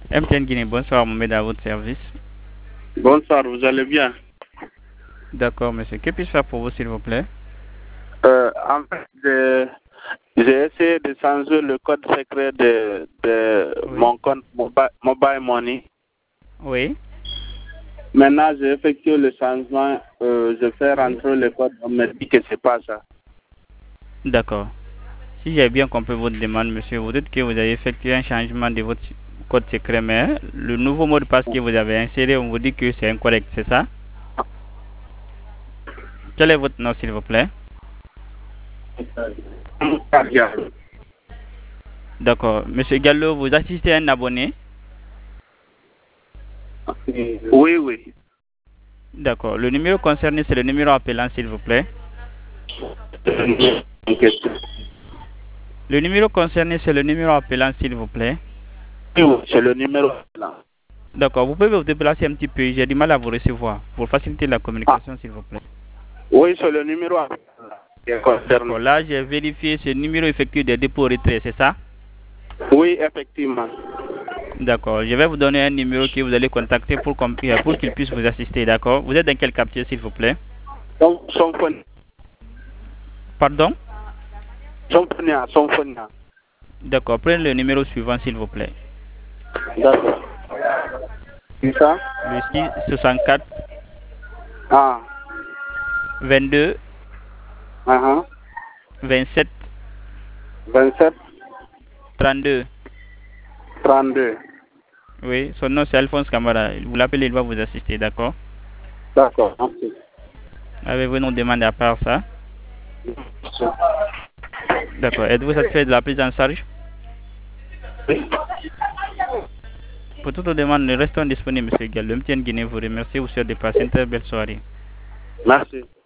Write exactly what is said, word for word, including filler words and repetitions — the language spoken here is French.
M T N Guinée, bonsoir, Mohamed, à votre service. Bonsoir, vous allez bien? D'accord, monsieur. Que puis-je faire pour vous, s'il vous plaît? Euh, en fait, j'ai j'ai essayé de changer le code secret de, de Oui. mon compte Mobile, Mobile Money. Oui. Maintenant, j'ai effectué le changement. Euh, je fais Oui. rentrer le code. On me dit que c'est pas ça. D'accord. Si j'ai bien compris votre demande, monsieur, vous dites que vous avez effectué un changement de votre code secret, mais le nouveau mot de passe que vous avez inséré, on vous dit que c'est incorrect, c'est ça? Quel est votre nom, s'il vous plaît? D'accord. Monsieur Gallo, vous assistez à un abonné? Oui, oui. D'accord. Le numéro concerné, c'est le numéro appelant, s'il vous plaît. Le numéro concerné, c'est le numéro appelant, s'il vous plaît. Oui, oui, c'est le numéro là. D'accord. Vous pouvez vous déplacer un petit peu. J'ai du mal à vous recevoir. Pour faciliter la communication, s'il vous plaît. Oui, c'est le numéro qui est concerné. D'accord. Là, j'ai vérifié ce numéro effectué des dépôts retraits, c'est ça? Oui, effectivement. D'accord. Je vais vous donner un numéro que vous allez contacter pour, pour qu'il puisse vous assister. D'accord. Vous êtes dans quel quartier, s'il vous plaît? Son, Symphonia. Pardon? Symphonia, Symphonia. D'accord. Prenez le numéro suivant, s'il vous plaît. D'accord. C'est ça? Le six soixante-quatre Ah. vingt-deux Uh-huh. vingt-sept vingt-sept trente-deux. trente-deux. Oui, son nom c'est Alphonse Camara. Vous l'appelez, il va vous assister, d'accord? D'accord, merci. Avez-vous une demande à part ça? D'accord. Êtes-vous satisfait de la prise en charge? Oui. Pour toute demande, nous restons disponibles, M. Gallo. M T N Guinée vous remercie. Vous souhaite de passer une très belle soirée. Merci.